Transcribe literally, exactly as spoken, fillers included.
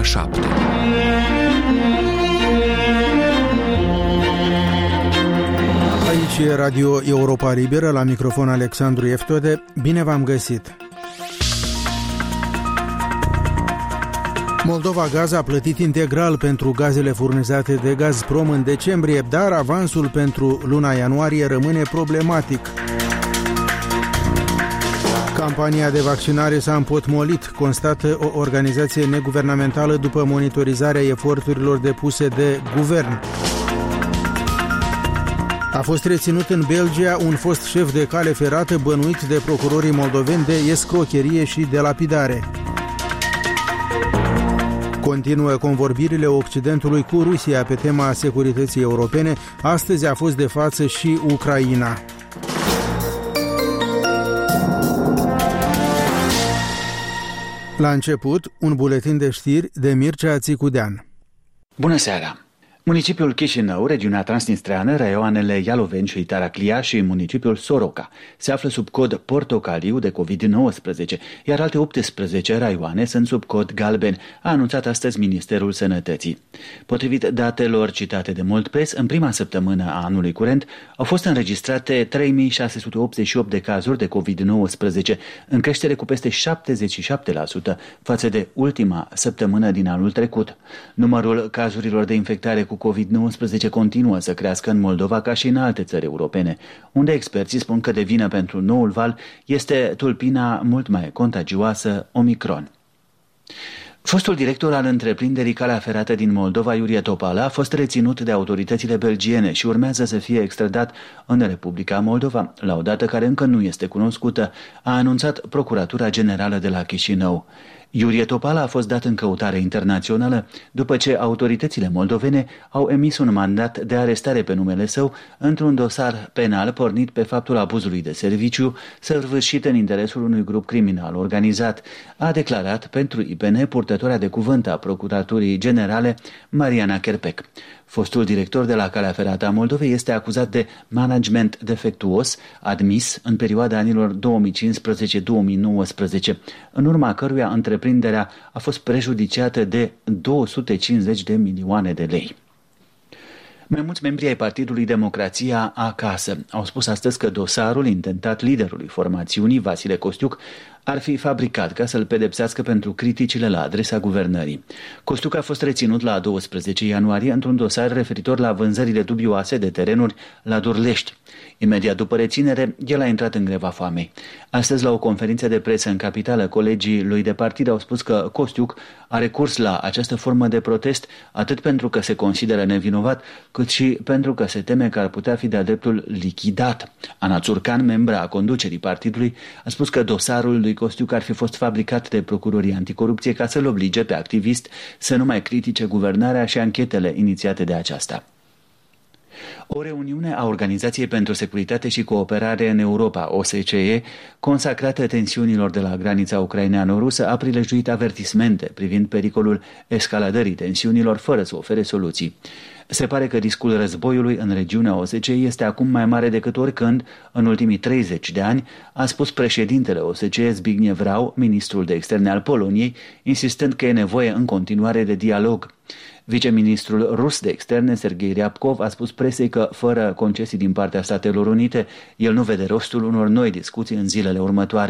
ora șapte. Aici e Radio Europa Liberă, la microfon Alexandru Eftode. Bine v-am găsit! Moldova Gaz a plătit integral pentru gazele furnizate de Gazprom în decembrie, dar avansul pentru luna ianuarie rămâne problematic. Campania de vaccinare s-a împotmolit, constată o organizație neguvernamentală după monitorizarea eforturilor depuse de guvern. A fost reținut în Belgia un fost șef de cale ferată bănuit de procurorii moldoveni de escrocherie și de lapidare. Continuă convorbirile Occidentului cu Rusia pe tema securității europene. Astăzi a fost de față și Ucraina. La început, un buletin de știri de Mircea Țicudean. Bună seara! Municipiul Chișinău, regiunea transnistreană, raioanele Ialoveni și Taraclia și municipiul Soroca se află sub cod portocaliu de covid nouăsprezece, iar alte optsprezece raioane sunt sub cod galben, a anunțat astăzi Ministerul Sănătății. Potrivit datelor citate de Moldpress, în prima săptămână a anului curent au fost înregistrate trei mii șase sute optzeci și opt de cazuri de covid nouăsprezece, în creștere cu peste șaptezeci și șapte la sută față de ultima săptămână din anul trecut. Numărul cazurilor de infectare cu covid nouăsprezece continuă să crească în Moldova ca și în alte țări europene, unde experții spun că de vină pentru noul val este tulpina mult mai contagioasă Omicron. Fostul director al întreprinderii Calea Ferată din Moldova, Iurie Topala, a fost reținut de autoritățile belgiene și urmează să fie extradat în Republica Moldova, la o dată care încă nu este cunoscută, a anunțat Procuratura Generală de la Chișinău. Iurie Topala a fost dat în căutare internațională după ce autoritățile moldovene au emis un mandat de arestare pe numele său într-un dosar penal pornit pe faptul abuzului de serviciu săvârșit în interesul unui grup criminal organizat, a declarat pentru I P N purtătoarea de cuvânt a Procuraturii Generale Mariana Kerpec. Fostul director de la Calea Ferată a Moldovei este acuzat de management defectuos admis în perioada anilor două mii cincisprezece două mii nouăsprezece, în urma căruia întreprinderea a fost prejudiciată de două sute cincizeci de milioane de lei. Mai mulți membri ai Partidului Democrația Acasă au spus astăzi că dosarul intentat liderului formațiunii, Vasile Costiuc, ar fi fabricat ca să-l pedepsească pentru criticile la adresa guvernării. Costiuc a fost reținut la douăsprezece ianuarie într-un dosar referitor la vânzările dubioase de terenuri la Durlești. Imediat după reținere, el a intrat în greva foamei. Astăzi, la o conferință de presă în capitală, colegii lui de partid au spus că Costiuc a recurs la această formă de protest atât pentru că se consideră nevinovat, cât și pentru că se teme că ar putea fi de-a dreptul lichidat. Ana Țurcan, membra a conducerii partidului, a spus că dosarul lui Costiuc ar fi fost fabricat de procurorii anticorupție ca să-l oblige pe activist să nu mai critique guvernarea și anchetele inițiate de aceasta. O reuniune a Organizației pentru Securitate și Cooperare în Europa, O S C E, consacrată tensiunilor de la granița ucraineano-rusă, a prilejuit avertismente privind pericolul escaladării tensiunilor fără să ofere soluții. Se pare că riscul războiului în regiunea O S C E este acum mai mare decât oricând în ultimii treizeci de ani, a spus președintele O S C E Zbigniew Rau, ministrul de externe al Poloniei, insistând că e nevoie în continuare de dialog. Viceministrul rus de externe, Sergei Ryabkov, a spus presei că, fără concesii din partea Statelor Unite, el nu vede rostul unor noi discuții în zilele următoare.